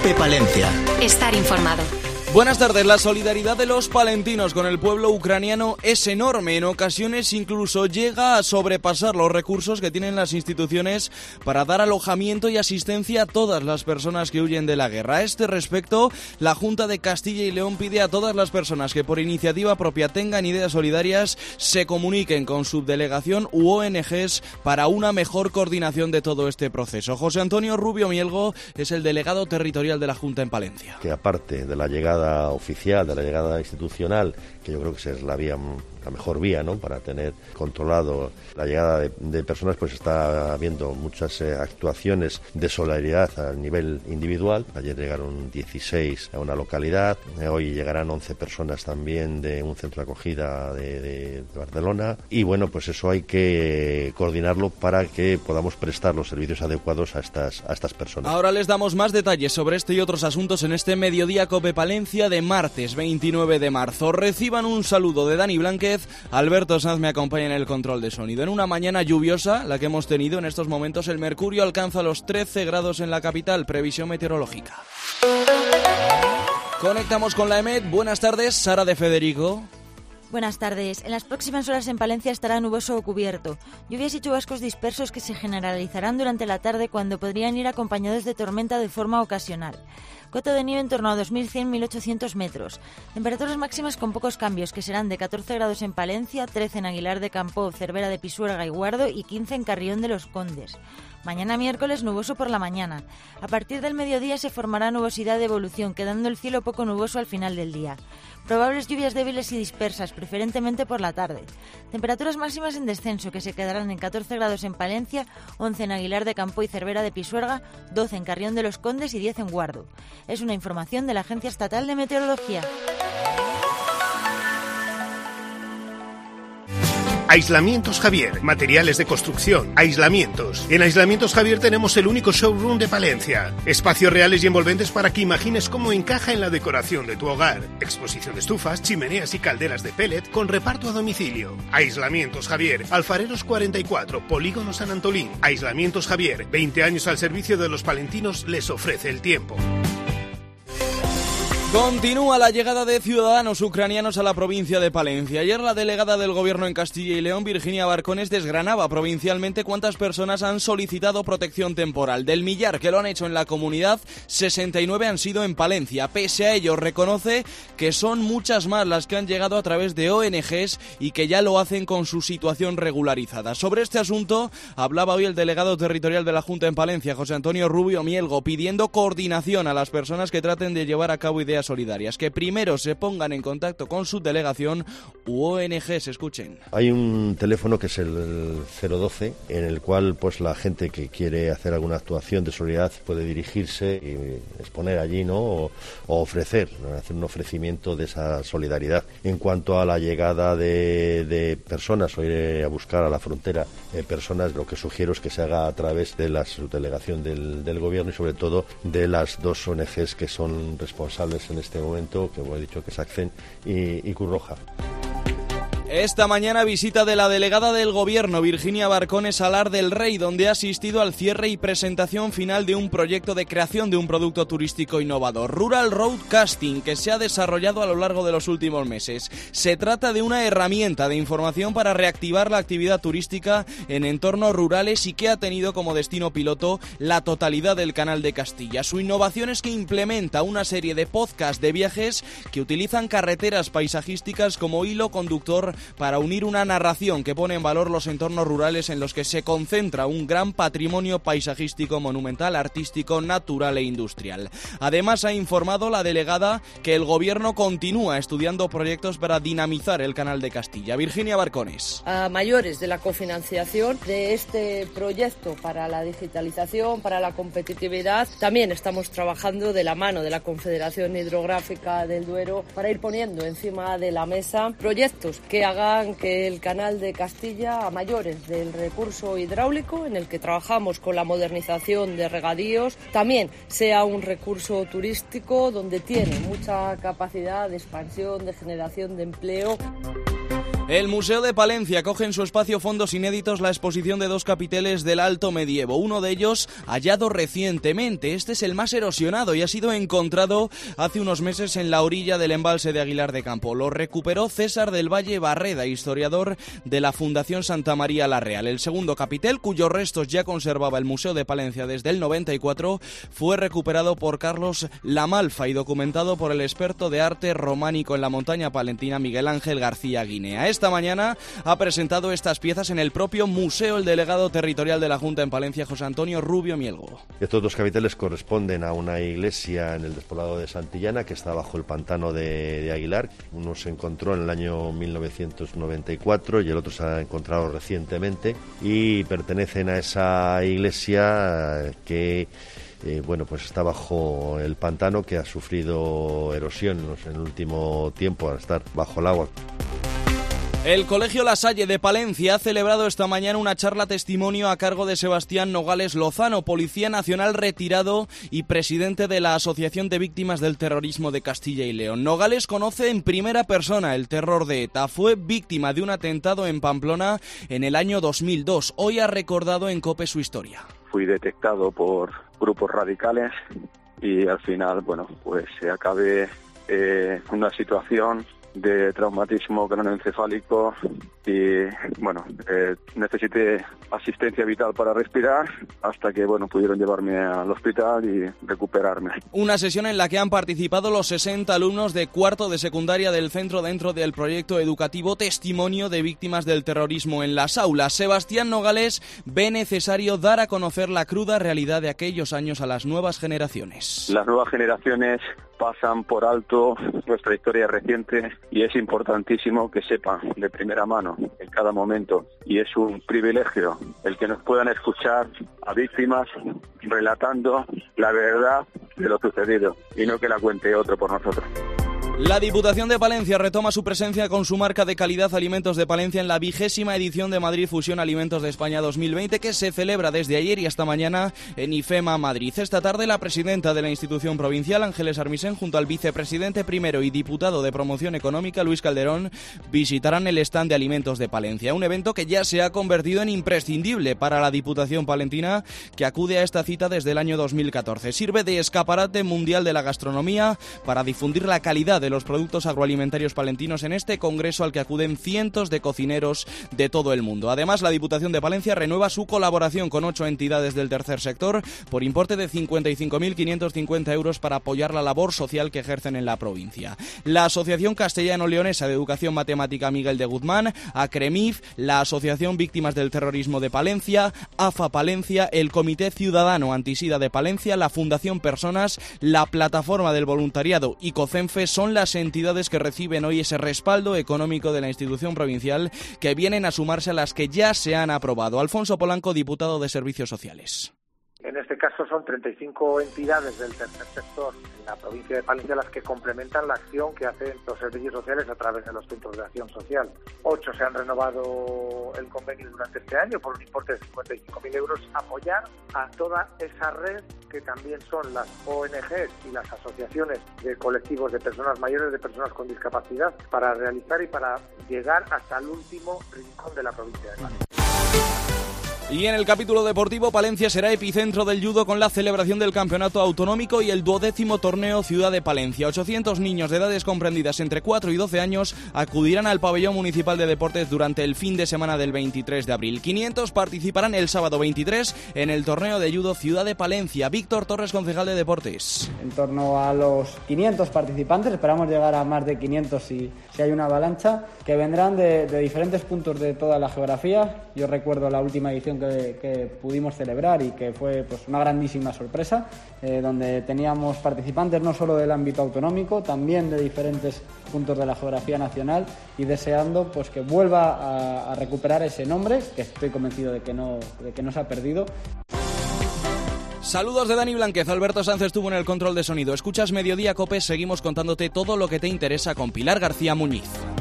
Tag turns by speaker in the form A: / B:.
A: COPE Palencia.
B: Estar informado.
C: Buenas tardes. La solidaridad de los palentinos con el pueblo ucraniano es enorme. En ocasiones incluso llega a sobrepasar los recursos que tienen las instituciones para dar alojamiento y asistencia a todas las personas que huyen de la guerra. A este respecto, la Junta de Castilla y León pide a todas las personas que por iniciativa propia tengan ideas solidarias se comuniquen con subdelegación u ONGs para una mejor coordinación de todo este proceso. José Antonio Rubio Mielgo es el delegado territorial de la Junta en Palencia.
D: Que aparte de la llegada oficial, de la llegada institucional, que yo creo que es la mejor vía, ¿no?, para tener controlado la llegada de personas, pues está habiendo muchas actuaciones de solidaridad a nivel individual. Ayer llegaron 16 a una localidad, hoy llegarán 11 personas también de un centro de acogida de Barcelona, y bueno, pues eso hay que coordinarlo para que podamos prestar los servicios adecuados a estas personas.
C: Ahora les damos más detalles sobre este y otros asuntos en este Mediodía COPE Palencia de martes 29 de marzo. Reciban un saludo de Dani Blanquez. Alberto Sanz me acompaña en el control de sonido. En una mañana lluviosa, la que hemos tenido en estos momentos, el mercurio alcanza los 13 grados en la capital. Previsión meteorológica. Conectamos con la EMET. Buenas tardes, Sara de Federico.
E: Buenas tardes. En las próximas horas en Palencia estará nuboso o cubierto. Lluvias y chubascos dispersos que se generalizarán durante la tarde, cuando podrían ir acompañados de tormenta de forma ocasional. Cota de nieve en torno a 2.100-1.800 metros. Temperaturas máximas con pocos cambios, que serán de 14 grados en Palencia, 13 en Aguilar de Campoo, Cervera de Pisuerga y Guardo y 15 en Carrión de los Condes. Mañana miércoles nuboso por la mañana. A partir del mediodía se formará nubosidad de evolución, quedando el cielo poco nuboso al final del día. Probables lluvias débiles y dispersas, preferentemente por la tarde. Temperaturas máximas en descenso, que se quedarán en 14 grados en Palencia, 11 en Aguilar de Campoo y Cervera de Pisuerga, 12 en Carrión de los Condes y 10 en Guardo. Es una información de la Agencia Estatal de Meteorología.
F: Aislamientos Javier, materiales de construcción, aislamientos. En Aislamientos Javier tenemos el único showroom de Palencia. Espacios reales y envolventes para que imagines cómo encaja en la decoración de tu hogar. Exposición de estufas, chimeneas y calderas de pellet con reparto a domicilio. Aislamientos Javier, Alfareros 44, Polígono San Antolín. Aislamientos Javier, 20 años al servicio de los palentinos, les ofrece el tiempo.
C: Continúa la llegada de ciudadanos ucranianos a la provincia de Palencia. Ayer la delegada del Gobierno en Castilla y León, Virginia Barcones, desgranaba provincialmente cuántas personas han solicitado protección temporal. Del millar que lo han hecho en la comunidad, 69 han sido en Palencia. Pese a ello, reconoce que son muchas más las que han llegado a través de ONGs y que ya lo hacen con su situación regularizada. Sobre este asunto hablaba hoy el delegado territorial de la Junta en Palencia, José Antonio Rubio Mielgo, pidiendo coordinación a las personas que traten de llevar a cabo ideas solidarias, que primero se pongan en contacto con su delegación u ONGs. Escuchen.
D: Hay un teléfono que es el 012, en el cual pues la gente que quiere hacer alguna actuación de solidaridad puede dirigirse y exponer allí, ¿no?, o ofrecer, ¿no?, hacer un ofrecimiento de esa solidaridad. En cuanto a la llegada de personas o ir a buscar a la frontera personas, lo que sugiero es que se haga a través de la subdelegación del Gobierno y sobre todo de las dos ONGs que son responsables en este momento, que como he dicho, que es ACCEN y Cruz Roja.
C: Esta mañana visita de la delegada del Gobierno, Virginia Barcones, a Salar del Rey, donde ha asistido al cierre y presentación final de un proyecto de creación de un producto turístico innovador, Rural Roadcasting, que se ha desarrollado a lo largo de los últimos meses. Se trata de una herramienta de información para reactivar la actividad turística en entornos rurales y que ha tenido como destino piloto la totalidad del Canal de Castilla. Su innovación es que implementa una serie de podcasts de viajes que utilizan carreteras paisajísticas como hilo conductor para unir una narración que pone en valor los entornos rurales en los que se concentra un gran patrimonio paisajístico, monumental, artístico, natural e industrial. Además, ha informado la delegada que el Gobierno continúa estudiando proyectos para dinamizar el Canal de Castilla. Virginia Barcones.
G: A mayores de la cofinanciación de este proyecto para la digitalización, para la competitividad, también estamos trabajando de la mano de la Confederación Hidrográfica del Duero para ir poniendo encima de la mesa proyectos que hagan que el Canal de Castilla, a mayores del recurso hidráulico, en el que trabajamos con la modernización de regadíos, también sea un recurso turístico donde tiene mucha capacidad de expansión, de generación de empleo.
C: El Museo de Palencia acoge en su espacio Fondos Inéditos la exposición de 2 capiteles del Alto Medievo, uno de ellos hallado recientemente. Este es el más erosionado y ha sido encontrado hace unos meses en la orilla del embalse de Aguilar de Campo. Lo recuperó César del Valle Barreda, historiador de la Fundación Santa María la Real. El segundo capitel, cuyos restos ya conservaba el Museo de Palencia desde el 94, fue recuperado por Carlos Lamalfa y documentado por el experto de arte románico en la montaña palentina Miguel Ángel García Guinea. Esta mañana ha presentado estas piezas en el propio museo el delegado territorial de la Junta en Palencia, José Antonio Rubio Mielgo.
D: Estos 2 capiteles corresponden a una iglesia en el despoblado de Santillana que está bajo el pantano de Aguilar. Uno se encontró en el año 1994 y el otro se ha encontrado recientemente y pertenecen a esa iglesia que pues está bajo el pantano, que ha sufrido erosión en el último tiempo al estar bajo el agua.
C: El Colegio La Salle de Palencia ha celebrado esta mañana una charla testimonio a cargo de Sebastián Nogales Lozano, Policía Nacional retirado y presidente de la Asociación de Víctimas del Terrorismo de Castilla y León. Nogales conoce en primera persona el terror de ETA. Fue víctima de un atentado en Pamplona en el año 2002. Hoy ha recordado en COPE su historia.
A: Fui detectado por grupos radicales y al final, pues acabé en una situación de traumatismo craneoencefálico y necesité asistencia vital para respirar hasta que pudieron llevarme al hospital y recuperarme.
C: Una sesión en la que han participado los 60 alumnos de cuarto de secundaria del centro dentro del proyecto educativo Testimonio de Víctimas del Terrorismo en las aulas. Sebastián Nogales ve necesario dar a conocer la cruda realidad de aquellos años a las nuevas generaciones.
A: Las nuevas generaciones pasan por alto nuestra historia reciente y es importantísimo que sepan de primera mano en cada momento, y es un privilegio el que nos puedan escuchar a víctimas relatando la verdad de lo sucedido y no que la cuente otro por nosotros.
C: La Diputación de Palencia retoma su presencia con su marca de calidad Alimentos de Palencia en la 20ª edición de Madrid Fusión Alimentos de España 2020, que se celebra desde ayer y hasta mañana en IFEMA Madrid. Esta tarde la presidenta de la institución provincial, Ángeles Armisen, junto al vicepresidente primero y diputado de Promoción Económica, Luis Calderón, visitarán el stand de Alimentos de Palencia, un evento que ya se ha convertido en imprescindible para la Diputación palentina, que acude a esta cita desde el año 2014. Sirve de escaparate mundial de la gastronomía para difundir la calidad de los productos agroalimentarios palentinos en este congreso al que acuden cientos de cocineros de todo el mundo. Además, la Diputación de Palencia renueva su colaboración con 8 entidades del tercer sector por importe de 55.550 euros para apoyar la labor social que ejercen en la provincia. La Asociación Castellano-Leonesa de Educación Matemática Miguel de Guzmán, ACREMIF, la Asociación Víctimas del Terrorismo de Palencia, AFA Palencia, el Comité Ciudadano Antisida de Palencia, la Fundación Personas, la Plataforma del Voluntariado y COCENFE son las entidades que reciben hoy ese respaldo económico de la institución provincial, que vienen a sumarse a las que ya se han aprobado. Alfonso Polanco, diputado de Servicios Sociales.
B: En este caso son 35 entidades del tercer sector en la provincia de Palencia las que complementan la acción que hacen los servicios sociales a través de los centros de acción social. 8 se han renovado el convenio durante este año por un importe de 55.000 euros. Apoyar a toda esa red que también son las ONGs y las asociaciones de colectivos de personas mayores, de personas con discapacidad, para realizar y para llegar hasta el último rincón de la provincia de Palencia.
C: Y en el capítulo deportivo, Palencia será epicentro del judo con la celebración del campeonato autonómico y el 12º torneo Ciudad de Palencia. 800 niños de edades comprendidas entre 4 y 12 años acudirán al pabellón municipal de deportes durante el fin de semana del 23 de abril. 500 participarán el sábado 23 en el torneo de judo Ciudad de Palencia. Víctor Torres, concejal de deportes.
H: En torno a los 500 participantes, esperamos llegar a más de 500 si hay una avalancha, que vendrán de diferentes puntos de toda la geografía. Yo recuerdo la última edición que pudimos celebrar y que fue una grandísima sorpresa, donde teníamos participantes no solo del ámbito autonómico, también de diferentes puntos de la geografía nacional, y deseando que vuelva a recuperar ese nombre, que estoy convencido de que no se ha perdido.
C: Saludos de Dani Blánquez. Alberto Sánchez estuvo en el control de sonido. Escuchas Mediodía Cope, seguimos contándote todo lo que te interesa con Pilar García Muñiz.